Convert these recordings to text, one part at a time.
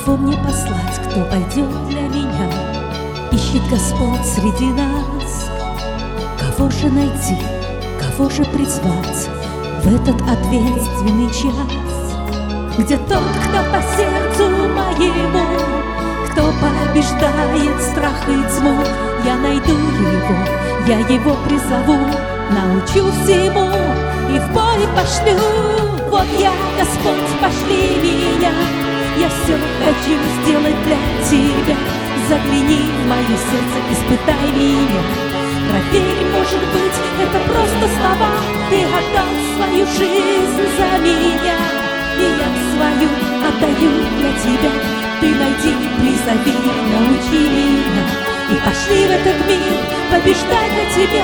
Кого мне послать, кто пойдет для меня? Ищет Господь среди нас. Кого же найти, кого же призвать в этот ответственный час? Где тот, кто по сердцу моему, кто побеждает страх и тьму? Я найду его, я его призову, научу всему и в бой пошлю. Вот я, Господь, пошли меня, я все хочу сделать для Тебя. Загляни в мое сердце, испытай меня, проверь, может быть, это просто слова. Ты отдал свою жизнь за меня, и я свою отдаю для Тебя. Ты найди, призови, научи меня, и пошли в этот мир побеждать для Тебя.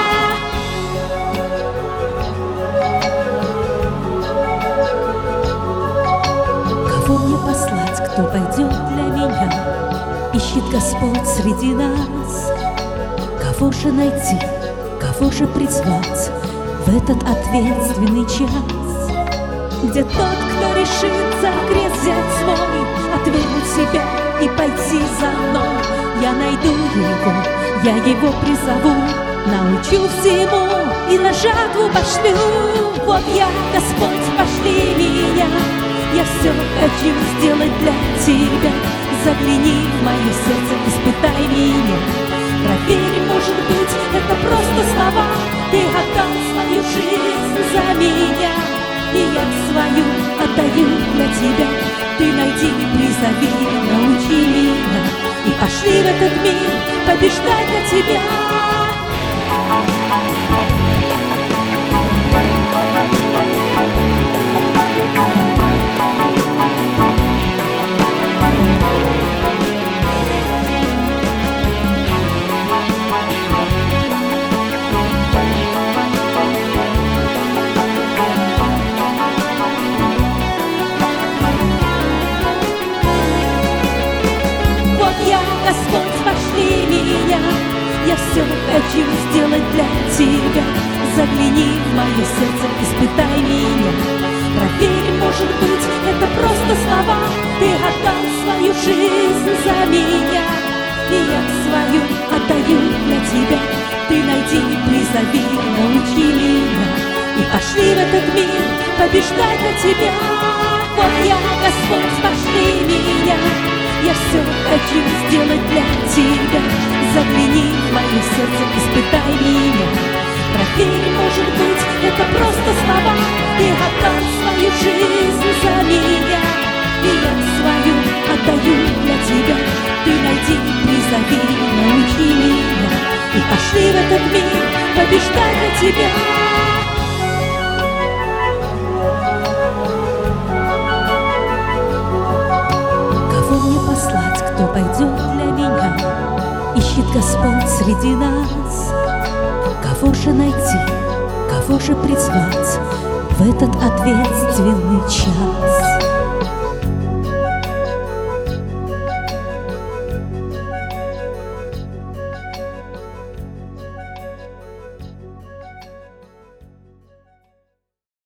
Кого мне послать, кто пойдет для меня? Ищет Господь среди нас. Кого же найти, кого же призвать в этот ответственный час? Где тот, кто решится крест взять свой, отвергнуть себя и пойти за мной? Я найду его, я его призову, научу всему и на жатву пошлю. Вот я, Господь, пошли меня, я все хочу сделать для Тебя. Загляни в мое сердце, испытай меня, проверь, может быть, это просто слова. Ты отдал свою жизнь за меня, и я свою отдаю для Тебя. Ты найди, призови, научи меня, и пошли в этот мир побеждать для Тебя. Господь, пошли меня, я все хочу сделать для Тебя. Загляни в мое сердце, испытай меня, проверь, может быть, это просто слова. Ты отдал свою жизнь за меня, и я свою отдаю для Тебя. Ты найди, призови, научи меня, и пошли в этот мир побеждать для Тебя. Вот я, Господь, пошли меня, я все хочу сделать для Тебя. Загляни в мое сердце, испытай меня, проверь, может быть, это просто слова. Ты отдал свою жизнь за меня, и я свою отдаю для Тебя. Ты найди, призови, научи меня, и пошли в этот мир побеждать для Тебя. Кто пойдет для меня? Ищет Господь среди нас. Кого же найти, кого же призвать в этот ответственный час?